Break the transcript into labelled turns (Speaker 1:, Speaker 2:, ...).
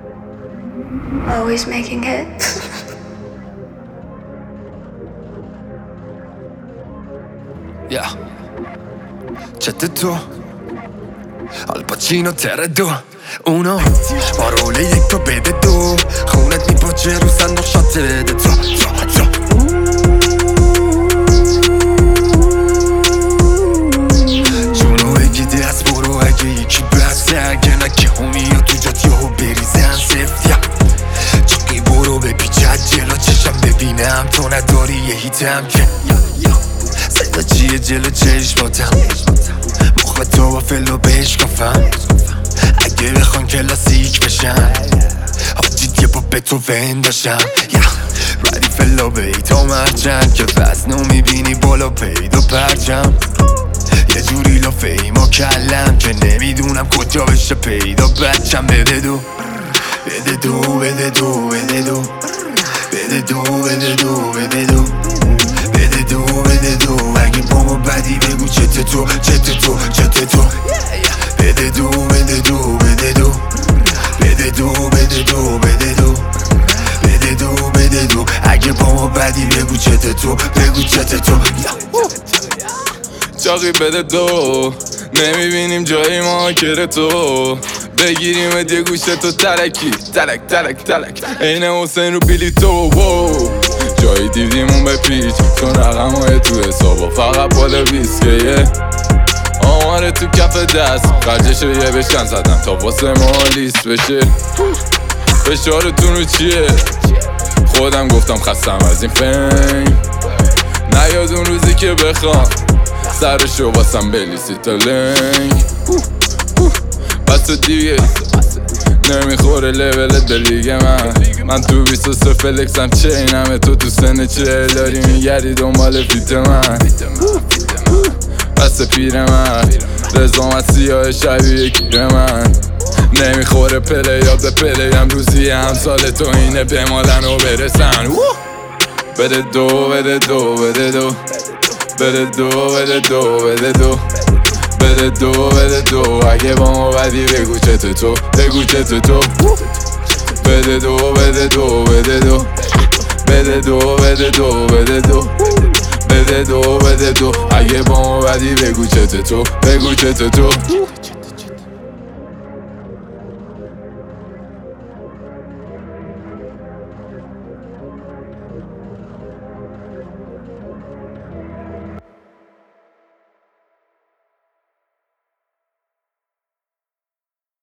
Speaker 1: Always making hits.
Speaker 2: Yeah. C'è tu Al Pacino تردو اونو بارونه یک تو بده دو خونت میپاچه رو صندوق شاته ده تو جونو بگیده از برو اگه یکی بسته اگه نکه همی یا تو جات یهو بریزن سفت چقی برو بپیچه جلو چشم ببینم تو نداری یه هیتم که صدا چیه جلو چشماتم مخ تو با فلو بشکافم اگه بخوان کلاسیک بشم حاجید یه با بتوون داشتم ردی فلو بیتا مرچم که وزنو میبینی بالا پیدا پرچم یه جوری لافه ما کلم که نمیدونم کجا بشه پیدا بچم بده دو بده دو بده دو بده دو بده دو بده دو بده دو بده دو بده دو اگه با ما بدی بگو چته تو چته تو چته تو بده دو بده دو بده دو بده دو بده دو بده دو بده دو بده دو اگه با ما بدی بگو چته تو بگو چته تو
Speaker 3: چاقی بده دو نمیبینیم جایی ما کره تو بگیریم یه گوشه تو ترکی تلک تلک تلک این حسین رو بیلی تو جایی دیدیمون به پیچ چون رقم های تو حسابا فقط بالا بیسکیه آماره تو کف دست خرجش رو یه بشکن زدم تا واسه ما لیست بشه فشارتون رو چیه خودم گفتم خستم از این فیم نیاد اون روزی که بخوام سرشو واسم بلیسی تا لنگ بس دیگه نمیخوره لول دلیگه من تو 23 فلکسم چینمه تو سن 40 داری میگردی دنبال فیت من بس پیر من رزومت سیاه شبیه کیر من نمیخوره پلیا به پلیم روزی همسال تو اینه بمالن و برسن بده دو بده دو بده دو بده دو بده دو بده دو بده دو بده دو اگه با ما بدی بگو چته تو بگو چته تو بده دو بده دو بده دو بده دو بده دو بده دو بده دو بده دو اگه با ما بدی بگو چته تو بگو چته تو